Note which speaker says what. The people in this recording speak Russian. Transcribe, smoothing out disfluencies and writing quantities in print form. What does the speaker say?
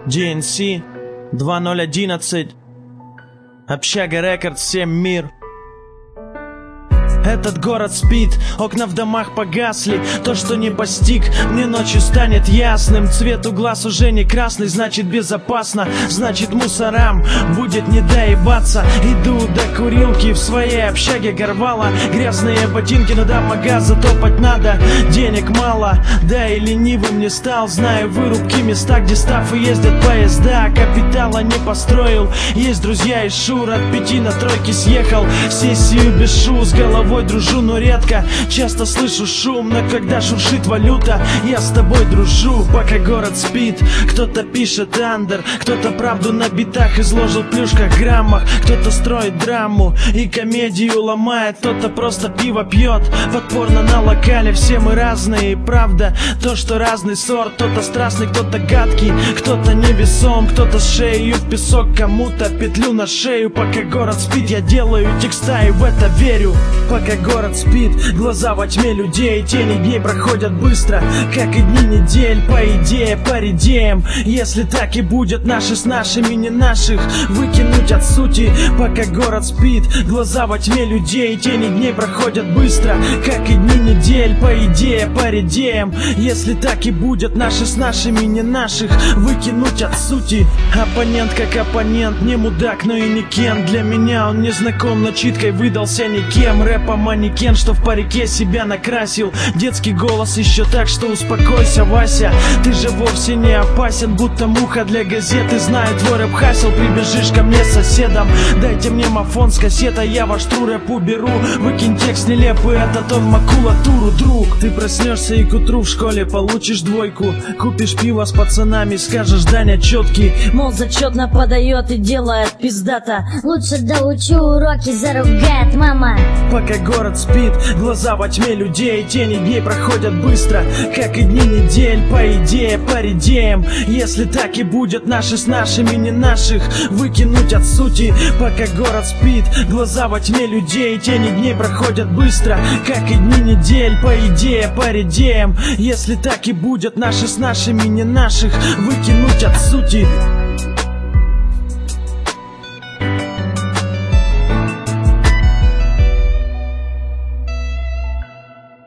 Speaker 1: DNC 2011, Общага Рекордс, всем мир. Этот город спит, окна в домах погасли. То, что не постиг, мне ночью станет ясным. Цвет у глаз уже не красный, значит безопасно. Значит мусорам будет не доебаться. Иду до курилки в своей общаге горвала. Грязные ботинки, но до магаза топать надо. Денег мало, да и ленивым не стал. Знаю вырубки, места, где стафы ездят поезда. Капитала не построил, есть друзья и Шур. От 5 на 3 съехал, сессию без шу. С головой дружу, но редко, часто слышу шум. Но когда шуршит валюта, я с тобой дружу. Пока город спит, кто-то пишет андер, кто-то правду на битах изложил в плюшках, граммах. Кто-то строит драму и комедию ломает, кто-то просто пиво пьет подпорно на локале. Все мы разные, и правда то, что разный сорт. Кто-то страстный, кто-то гадкий, кто-то невесом, кто-то с шеей в песок, кому-то петлю на шею. Пока город спит, я делаю текста и в это верю. Пока город спит, глаза во тьме людей. Тени дней проходят быстро, как и дни недель. По идее, поредеем, если так и будет. Наши с нашими, не наших выкинуть от сути. Пока город спит, глаза во тьме людей. Тени дней проходят быстро, как и дни недель. По идее, поредеем, если так и будет. Наши с нашими, не наших выкинуть от сути. Оппонент как оппонент, не мудак, но и не кен. Для меня он не знаком, но читкой выдался никем. Рэпом манекен, что в парике себя накрасил. Детский голос еще так, что успокойся, Вася. Ты же вовсе не опасен, будто муха для газеты. Знаю твой рэп хасил, прибежишь ко мне соседом. Дайте мне мафон с кассетой, я ваш тру рэп уберу. Выкинь текст нелепый, это тон макулатуру, друг. Ты проснешься и к утру в школе получишь 2. Купишь пиво с пацанами, скажешь Даня четкий.
Speaker 2: Мол, зачетно подает и делает пиздата. Лучше доучу уроки, заругает мама.
Speaker 1: Пока город спит, глаза во тьме людей. Тени дней проходят быстро, как и дни недель. По идее, поредеем, если так и будет. Наши с нашими, не наших выкинуть от сути. Пока город спит, глаза во тьме людей. Тени дней проходят быстро, как и дни недель. По идее, поредеем, если так и будет. Наши с нашими, не наших выкинуть от сути.